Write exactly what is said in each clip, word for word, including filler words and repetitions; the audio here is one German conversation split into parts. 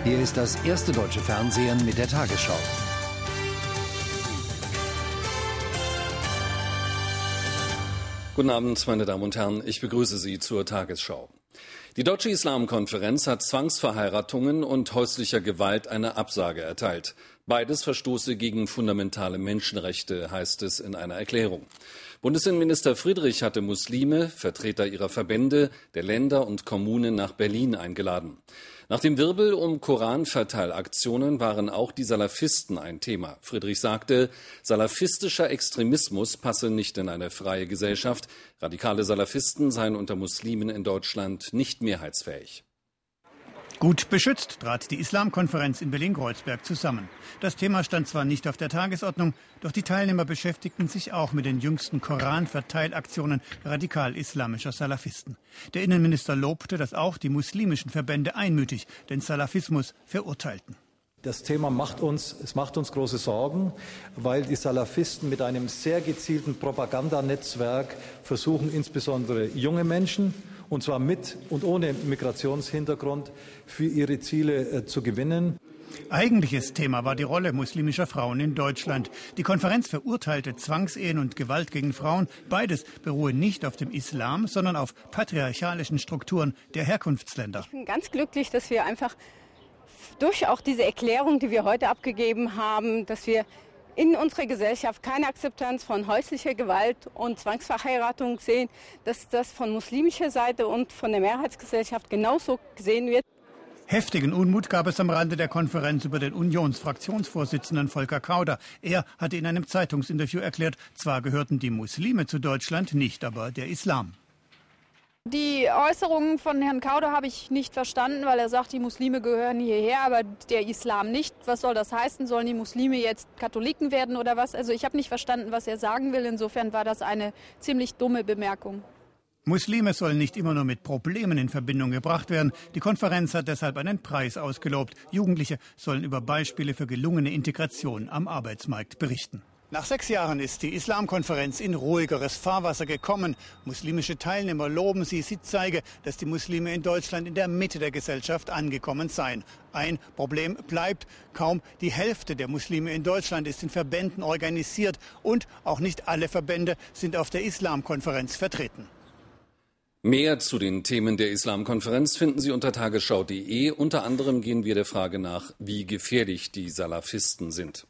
Hier ist das erste deutsche Fernsehen mit der Tagesschau. Guten Abend, meine Damen und Herren. Ich begrüße Sie zur Tagesschau. Die Deutsche Islamkonferenz hat Zwangsverheiratungen und häuslicher Gewalt eine Absage erteilt. Beides verstoße gegen fundamentale Menschenrechte, heißt es in einer Erklärung. Bundesinnenminister Friedrich hatte Muslime, Vertreter ihrer Verbände, der Länder und Kommunen nach Berlin eingeladen. Nach dem Wirbel um Koranverteilaktionen waren auch die Salafisten ein Thema. Friedrich sagte, salafistischer Extremismus passe nicht in eine freie Gesellschaft. Radikale Salafisten seien unter Muslimen in Deutschland nicht mehrheitsfähig. Gut beschützt trat die Islamkonferenz in Berlin-Kreuzberg zusammen. Das Thema stand zwar nicht auf der Tagesordnung, doch die Teilnehmer beschäftigten sich auch mit den jüngsten Koranverteilaktionen radikal-islamischer Salafisten. Der Innenminister lobte, dass auch die muslimischen Verbände einmütig den Salafismus verurteilten. Das Thema macht uns, es macht uns große Sorgen, weil die Salafisten mit einem sehr gezielten Propagandanetzwerk versuchen, insbesondere junge Menschen, und zwar mit und ohne Migrationshintergrund, für ihre Ziele äh, zu gewinnen. Eigentliches Thema war die Rolle muslimischer Frauen in Deutschland. Die Konferenz verurteilte Zwangsehen und Gewalt gegen Frauen. Beides beruhe nicht auf dem Islam, sondern auf patriarchalischen Strukturen der Herkunftsländer. Ich bin ganz glücklich, dass wir einfach durch auch diese Erklärung, die wir heute abgegeben haben, dass wir in unserer Gesellschaft keine Akzeptanz von häuslicher Gewalt und Zwangsverheiratung sehen, dass das von muslimischer Seite und von der Mehrheitsgesellschaft genauso gesehen wird. Heftigen Unmut gab es am Rande der Konferenz über den Unionsfraktionsvorsitzenden Volker Kauder. Er hatte in einem Zeitungsinterview erklärt, zwar gehörten die Muslime zu Deutschland, nicht aber der Islam. Die Äußerungen von Herrn Kauder habe ich nicht verstanden, weil er sagt, die Muslime gehören hierher, aber der Islam nicht. Was soll das heißen? Sollen die Muslime jetzt Katholiken werden oder was? Also ich habe nicht verstanden, was er sagen will. Insofern war das eine ziemlich dumme Bemerkung. Muslime sollen nicht immer nur mit Problemen in Verbindung gebracht werden. Die Konferenz hat deshalb einen Preis ausgelobt. Jugendliche sollen über Beispiele für gelungene Integration am Arbeitsmarkt berichten. Nach sechs Jahren ist die Islamkonferenz in ruhigeres Fahrwasser gekommen. Muslimische Teilnehmer loben sie. Sie zeige, dass die Muslime in Deutschland in der Mitte der Gesellschaft angekommen seien. Ein Problem bleibt. Kaum die Hälfte der Muslime in Deutschland ist in Verbänden organisiert. Und auch nicht alle Verbände sind auf der Islamkonferenz vertreten. Mehr zu den Themen der Islamkonferenz finden Sie unter tagesschau punkt de. Unter anderem gehen wir der Frage nach, wie gefährlich die Salafisten sind.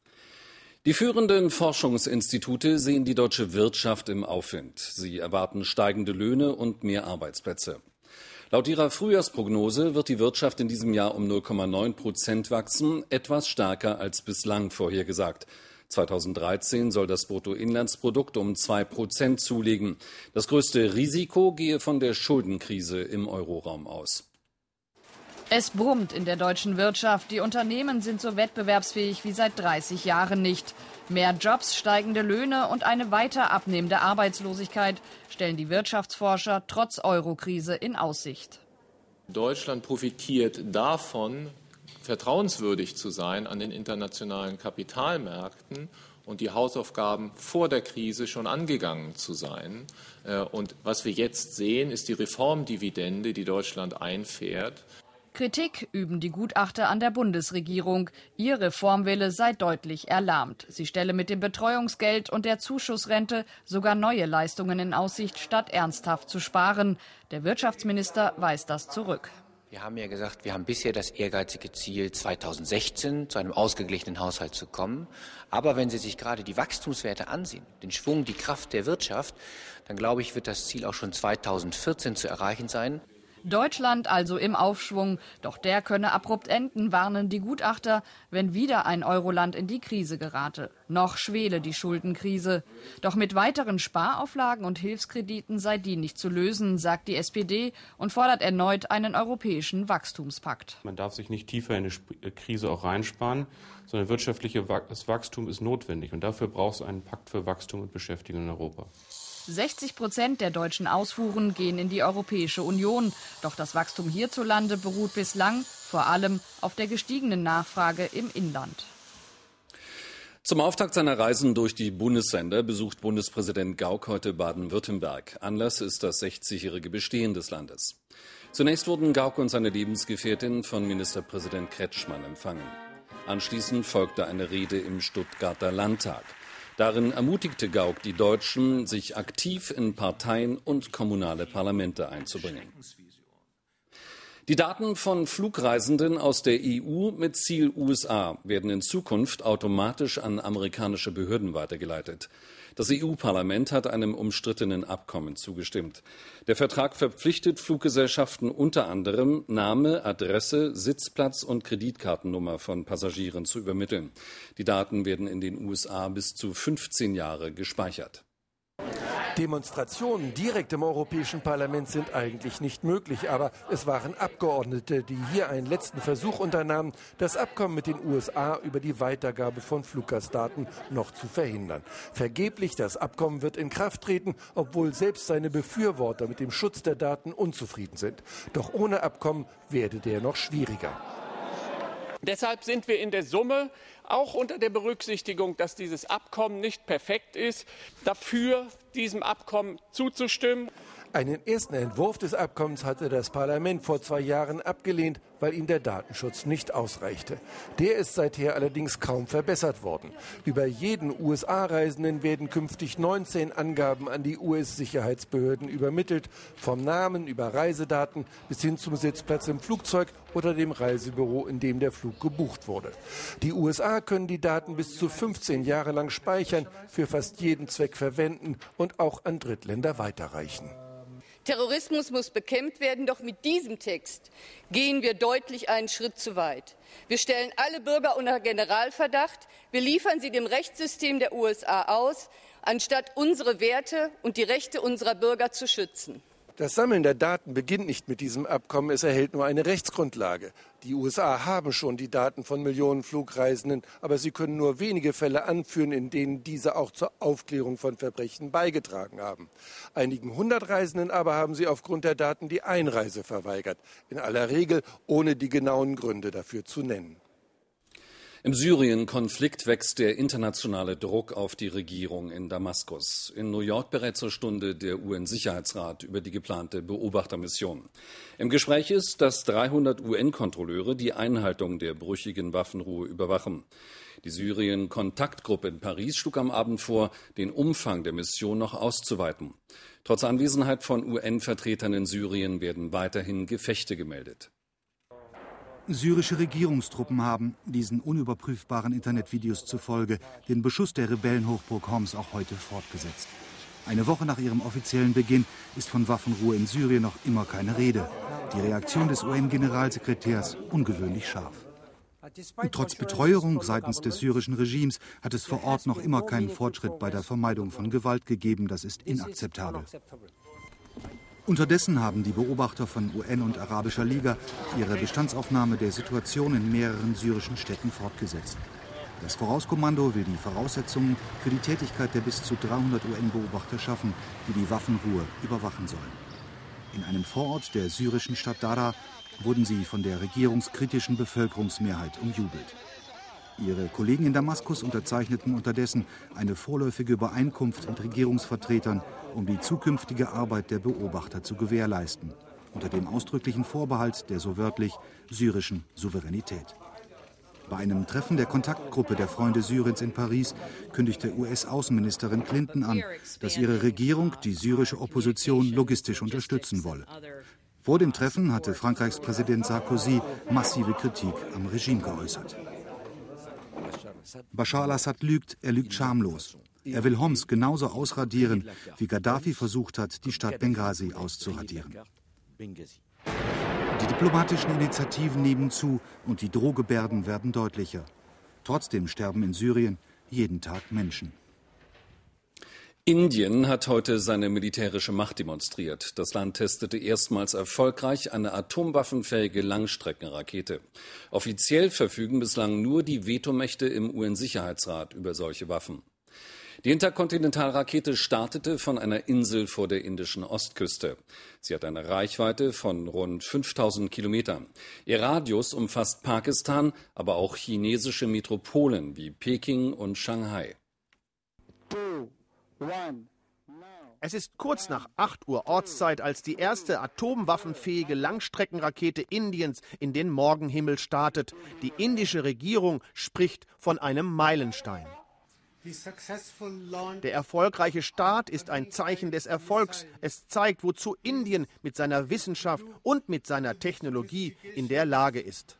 Die führenden Forschungsinstitute sehen die deutsche Wirtschaft im Aufwind. Sie erwarten steigende Löhne und mehr Arbeitsplätze. Laut ihrer Frühjahrsprognose wird die Wirtschaft in diesem Jahr um null Komma neun Prozent wachsen, etwas stärker als bislang vorhergesagt. zweitausenddreizehn soll das Bruttoinlandsprodukt um zwei Prozent zulegen. Das größte Risiko gehe von der Schuldenkrise im Euroraum aus. Es brummt in der deutschen Wirtschaft. Die Unternehmen sind so wettbewerbsfähig wie seit dreißig Jahren nicht. Mehr Jobs, steigende Löhne und eine weiter abnehmende Arbeitslosigkeit stellen die Wirtschaftsforscher trotz Eurokrise in Aussicht. Deutschland profitiert davon, vertrauenswürdig zu sein an den internationalen Kapitalmärkten und die Hausaufgaben vor der Krise schon angegangen zu sein. Und was wir jetzt sehen, ist die Reformdividende, die Deutschland einfährt. Kritik üben die Gutachter an der Bundesregierung. Ihr Reformwille sei deutlich erlahmt. Sie stelle mit dem Betreuungsgeld und der Zuschussrente sogar neue Leistungen in Aussicht, statt ernsthaft zu sparen. Der Wirtschaftsminister weist das zurück. Wir haben ja gesagt, wir haben bisher das ehrgeizige Ziel, zweitausendsechzehn zu einem ausgeglichenen Haushalt zu kommen. Aber wenn Sie sich gerade die Wachstumswerte ansehen, den Schwung, die Kraft der Wirtschaft, dann glaube ich, wird das Ziel auch schon zweitausendvierzehn zu erreichen sein. Deutschland also im Aufschwung, doch der könne abrupt enden, warnen die Gutachter, wenn wieder ein Euroland in die Krise gerate. Noch schwele die Schuldenkrise. Doch mit weiteren Sparauflagen und Hilfskrediten sei die nicht zu lösen, sagt die S P D und fordert erneut einen europäischen Wachstumspakt. Man darf sich nicht tiefer in eine Krise auch reinsparen, sondern wirtschaftliches Wachstum ist notwendig. Und dafür braucht es einen Pakt für Wachstum und Beschäftigung in Europa. sechzig Prozent der deutschen Ausfuhren gehen in die Europäische Union. Doch das Wachstum hierzulande beruht bislang vor allem auf der gestiegenen Nachfrage im Inland. Zum Auftakt seiner Reisen durch die Bundesländer besucht Bundespräsident Gauck heute Baden-Württemberg. Anlass ist das sechzigjährige Bestehen des Landes. Zunächst wurden Gauck und seine Lebensgefährtin von Ministerpräsident Kretschmann empfangen. Anschließend folgte eine Rede im Stuttgarter Landtag. Darin ermutigte Gauck die Deutschen, sich aktiv in Parteien und kommunale Parlamente einzubringen. Die Daten von Flugreisenden aus der E U mit Ziel U S A werden in Zukunft automatisch an amerikanische Behörden weitergeleitet. Das E U-Parlament hat einem umstrittenen Abkommen zugestimmt. Der Vertrag verpflichtet Fluggesellschaften unter anderem, Name, Adresse, Sitzplatz und Kreditkartennummer von Passagieren zu übermitteln. Die Daten werden in den U S A bis zu fünfzehn Jahre gespeichert. Demonstrationen direkt im Europäischen Parlament sind eigentlich nicht möglich, aber es waren Abgeordnete, die hier einen letzten Versuch unternahmen, das Abkommen mit den U S A über die Weitergabe von Fluggastdaten noch zu verhindern. Vergeblich, das Abkommen wird in Kraft treten, obwohl selbst seine Befürworter mit dem Schutz der Daten unzufrieden sind. Doch ohne Abkommen werde der noch schwieriger. Deshalb sind wir in der Summe, auch unter der Berücksichtigung, dass dieses Abkommen nicht perfekt ist, dafür, diesem Abkommen zuzustimmen. Einen ersten Entwurf des Abkommens hatte das Parlament vor zwei Jahren abgelehnt, weil ihm der Datenschutz nicht ausreichte. Der ist seither allerdings kaum verbessert worden. Über jeden U S A-Reisenden werden künftig neunzehn Angaben an die U S-Sicherheitsbehörden übermittelt, vom Namen über Reisedaten bis hin zum Sitzplatz im Flugzeug oder dem Reisebüro, in dem der Flug gebucht wurde. Die U S A können die Daten bis zu fünfzehn Jahre lang speichern, für fast jeden Zweck verwenden und auch an Drittländer weiterreichen. Terrorismus muss bekämpft werden, doch mit diesem Text gehen wir deutlich einen Schritt zu weit. Wir stellen alle Bürger unter Generalverdacht, wir liefern sie dem Rechtssystem der U S A aus, anstatt unsere Werte und die Rechte unserer Bürger zu schützen. Das Sammeln der Daten beginnt nicht mit diesem Abkommen, es erhält nur eine Rechtsgrundlage. Die U S A haben schon die Daten von Millionen Flugreisenden, aber sie können nur wenige Fälle anführen, in denen diese auch zur Aufklärung von Verbrechen beigetragen haben. Einigen hundert Reisenden aber haben sie aufgrund der Daten die Einreise verweigert, in aller Regel ohne die genauen Gründe dafür zu nennen. Im Syrien-Konflikt wächst der internationale Druck auf die Regierung in Damaskus. In New York berät zur Stunde der U N-Sicherheitsrat über die geplante Beobachtermission. Im Gespräch ist, dass dreihundert U N-Kontrolleure die Einhaltung der brüchigen Waffenruhe überwachen. Die Syrien-Kontaktgruppe in Paris schlug am Abend vor, den Umfang der Mission noch auszuweiten. Trotz Anwesenheit von U N-Vertretern in Syrien werden weiterhin Gefechte gemeldet. Syrische Regierungstruppen haben, diesen unüberprüfbaren Internetvideos zufolge, den Beschuss der Rebellenhochburg Homs auch heute fortgesetzt. Eine Woche nach ihrem offiziellen Beginn ist von Waffenruhe in Syrien noch immer keine Rede. Die Reaktion des U N-Generalsekretärs ungewöhnlich scharf. Und trotz Betreuerung seitens des syrischen Regimes hat es vor Ort noch immer keinen Fortschritt bei der Vermeidung von Gewalt gegeben. Das ist inakzeptabel. Unterdessen haben die Beobachter von U N und Arabischer Liga ihre Bestandsaufnahme der Situation in mehreren syrischen Städten fortgesetzt. Das Vorauskommando will die Voraussetzungen für die Tätigkeit der bis zu dreihundert U N-Beobachter schaffen, die die Waffenruhe überwachen sollen. In einem Vorort der syrischen Stadt Dara wurden sie von der regierungskritischen Bevölkerungsmehrheit umjubelt. Ihre Kollegen in Damaskus unterzeichneten unterdessen eine vorläufige Übereinkunft mit Regierungsvertretern, um die zukünftige Arbeit der Beobachter zu gewährleisten, unter dem ausdrücklichen Vorbehalt der so wörtlich syrischen Souveränität. Bei einem Treffen der Kontaktgruppe der Freunde Syriens in Paris kündigte U S-Außenministerin Clinton an, dass ihre Regierung die syrische Opposition logistisch unterstützen wolle. Vor dem Treffen hatte Frankreichs Präsident Sarkozy massive Kritik am Regime geäußert. Bashar al-Assad lügt, er lügt schamlos. Er will Homs genauso ausradieren, wie Gaddafi versucht hat, die Stadt Benghazi auszuradieren. Die diplomatischen Initiativen nehmen zu und die Drohgebärden werden deutlicher. Trotzdem sterben in Syrien jeden Tag Menschen. Indien hat heute seine militärische Macht demonstriert. Das Land testete erstmals erfolgreich eine atomwaffenfähige Langstreckenrakete. Offiziell verfügen bislang nur die Vetomächte im U N-Sicherheitsrat über solche Waffen. Die Interkontinentalrakete startete von einer Insel vor der indischen Ostküste. Sie hat eine Reichweite von rund fünftausend Kilometern. Ihr Radius umfasst Pakistan, aber auch chinesische Metropolen wie Peking und Shanghai. Es ist kurz nach acht Uhr Ortszeit, als die erste atomwaffenfähige Langstreckenrakete Indiens in den Morgenhimmel startet. Die indische Regierung spricht von einem Meilenstein. Der erfolgreiche Start ist ein Zeichen des Erfolgs. Es zeigt, wozu Indien mit seiner Wissenschaft und mit seiner Technologie in der Lage ist.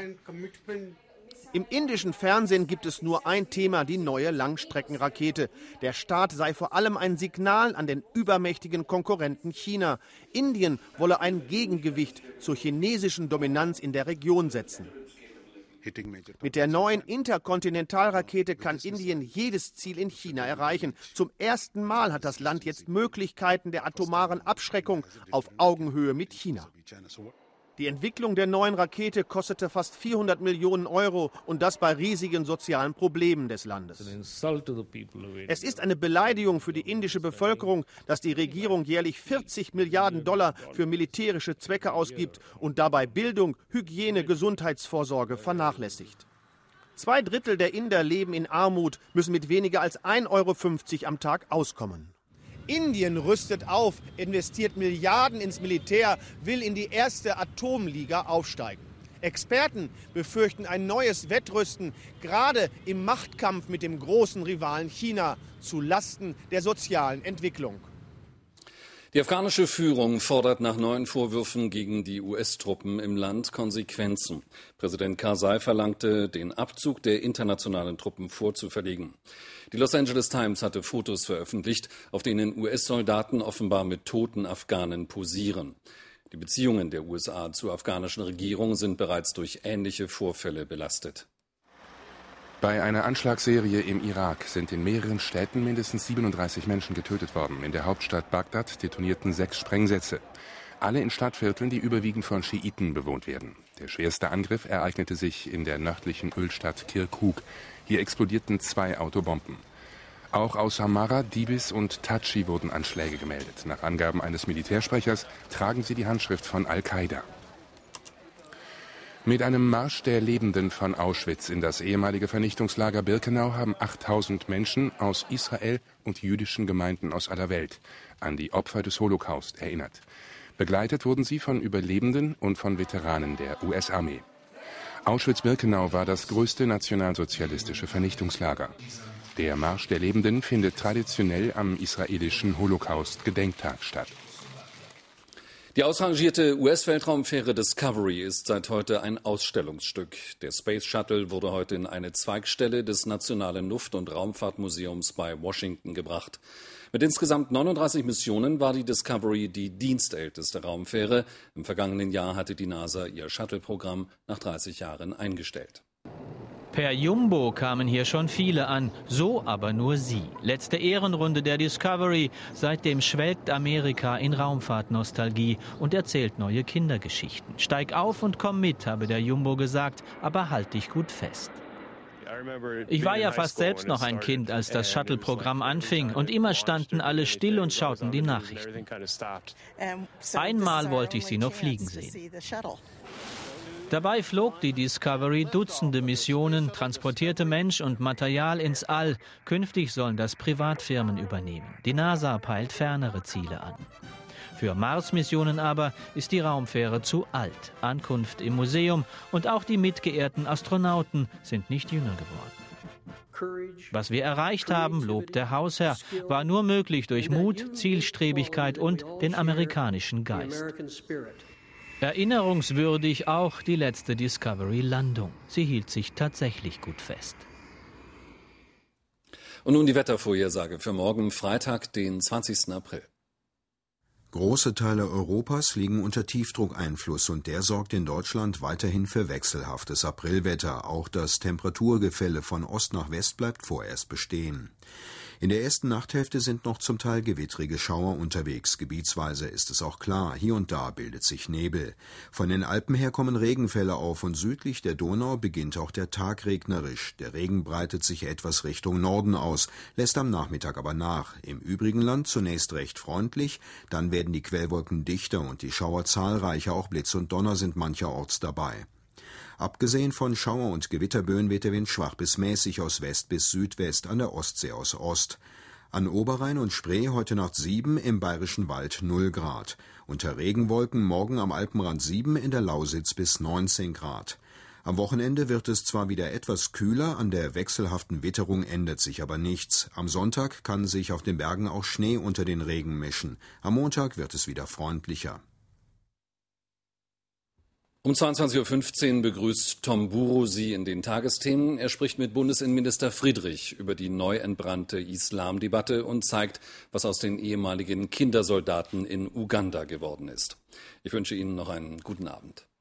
Im indischen Fernsehen gibt es nur ein Thema, die neue Langstreckenrakete. Der Start sei vor allem ein Signal an den übermächtigen Konkurrenten China. Indien wolle ein Gegengewicht zur chinesischen Dominanz in der Region setzen. Mit der neuen Interkontinentalrakete kann Indien jedes Ziel in China erreichen. Zum ersten Mal hat das Land jetzt Möglichkeiten der atomaren Abschreckung auf Augenhöhe mit China. Die Entwicklung der neuen Rakete kostete fast vierhundert Millionen Euro und das bei riesigen sozialen Problemen des Landes. Es ist eine Beleidigung für die indische Bevölkerung, dass die Regierung jährlich vierzig Milliarden Dollar für militärische Zwecke ausgibt und dabei Bildung, Hygiene, Gesundheitsvorsorge vernachlässigt. Zwei Drittel der Inder leben in Armut, müssen mit weniger als ein Euro fünfzig am Tag auskommen. Indien rüstet auf, investiert Milliarden ins Militär, will in die erste Atomliga aufsteigen. Experten befürchten ein neues Wettrüsten, gerade im Machtkampf mit dem großen Rivalen China, zu Lasten der sozialen Entwicklung. Die afghanische Führung fordert nach neuen Vorwürfen gegen die U S-Truppen im Land Konsequenzen. Präsident Karzai verlangte, den Abzug der internationalen Truppen vorzuverlegen. Die Los Angeles Times hatte Fotos veröffentlicht, auf denen U S-Soldaten offenbar mit toten Afghanen posieren. Die Beziehungen der U S A zur afghanischen Regierung sind bereits durch ähnliche Vorfälle belastet. Bei einer Anschlagsserie im Irak sind in mehreren Städten mindestens siebenunddreißig Menschen getötet worden. In der Hauptstadt Bagdad detonierten sechs Sprengsätze. Alle in Stadtvierteln, die überwiegend von Schiiten bewohnt werden. Der schwerste Angriff ereignete sich in der nördlichen Ölstadt Kirkuk. Hier explodierten zwei Autobomben. Auch aus Samarra, Dibis und Tachi wurden Anschläge gemeldet. Nach Angaben eines Militärsprechers tragen sie die Handschrift von Al-Qaida. Mit einem Marsch der Lebenden von Auschwitz in das ehemalige Vernichtungslager Birkenau haben achttausend Menschen aus Israel und jüdischen Gemeinden aus aller Welt an die Opfer des Holocaust erinnert. Begleitet wurden sie von Überlebenden und von Veteranen der U S-Armee. Auschwitz-Birkenau war das größte nationalsozialistische Vernichtungslager. Der Marsch der Lebenden findet traditionell am israelischen Holocaust-Gedenktag statt. Die ausrangierte U S-Weltraumfähre Discovery ist seit heute ein Ausstellungsstück. Der Space Shuttle wurde heute in eine Zweigstelle des Nationalen Luft- und Raumfahrtmuseums bei Washington gebracht. Mit insgesamt neununddreißig Missionen war die Discovery die dienstälteste Raumfähre. Im vergangenen Jahr hatte die NASA ihr Shuttle-Programm nach dreißig Jahren eingestellt. Per Jumbo kamen hier schon viele an, so aber nur sie. Letzte Ehrenrunde der Discovery. Seitdem schwelgt Amerika in Raumfahrtnostalgie und erzählt neue Kindergeschichten. Steig auf und komm mit, habe der Jumbo gesagt, aber halt dich gut fest. Ich war ja fast selbst noch ein Kind, als das Shuttle-Programm anfing und immer standen alle still und schauten die Nachrichten. Einmal wollte ich sie noch fliegen sehen. Dabei flog die Discovery Dutzende Missionen, transportierte Mensch und Material ins All. Künftig sollen das Privatfirmen übernehmen. Die NASA peilt fernere Ziele an. Für Mars-Missionen aber ist die Raumfähre zu alt. Ankunft im Museum und auch die mitgeehrten Astronauten sind nicht jünger geworden. Was wir erreicht haben, lobt der Hausherr, war nur möglich durch Mut, Zielstrebigkeit und den amerikanischen Geist. Erinnerungswürdig auch die letzte Discovery-Landung. Sie hielt sich tatsächlich gut fest. Und nun die Wettervorhersage für morgen Freitag, den zwanzigsten April. Große Teile Europas liegen unter Tiefdruckeinfluss und der sorgt in Deutschland weiterhin für wechselhaftes Aprilwetter. Auch das Temperaturgefälle von Ost nach West bleibt vorerst bestehen. In der ersten Nachthälfte sind noch zum Teil gewittrige Schauer unterwegs. Gebietsweise ist es auch klar, hier und da bildet sich Nebel. Von den Alpen her kommen Regenfälle auf und südlich der Donau beginnt auch der Tag regnerisch. Der Regen breitet sich etwas Richtung Norden aus, lässt am Nachmittag aber nach. Im übrigen Land zunächst recht freundlich, dann werden die Quellwolken dichter und die Schauer zahlreicher, auch Blitz und Donner sind mancherorts dabei. Abgesehen von Schauer- und Gewitterböen weht der Wind schwach bis mäßig aus West bis Südwest, an der Ostsee aus Ost. An Oberrhein und Spree heute Nacht sieben, im Bayerischen Wald null Grad. Unter Regenwolken morgen am Alpenrand sieben, in der Lausitz bis neunzehn Grad. Am Wochenende wird es zwar wieder etwas kühler, an der wechselhaften Witterung ändert sich aber nichts. Am Sonntag kann sich auf den Bergen auch Schnee unter den Regen mischen. Am Montag wird es wieder freundlicher. Um zweiundzwanzig Uhr fünfzehn begrüßt Tom Buro Sie in den Tagesthemen. Er spricht mit Bundesinnenminister Friedrich über die neu entbrannte Islamdebatte und zeigt, was aus den ehemaligen Kindersoldaten in Uganda geworden ist. Ich wünsche Ihnen noch einen guten Abend.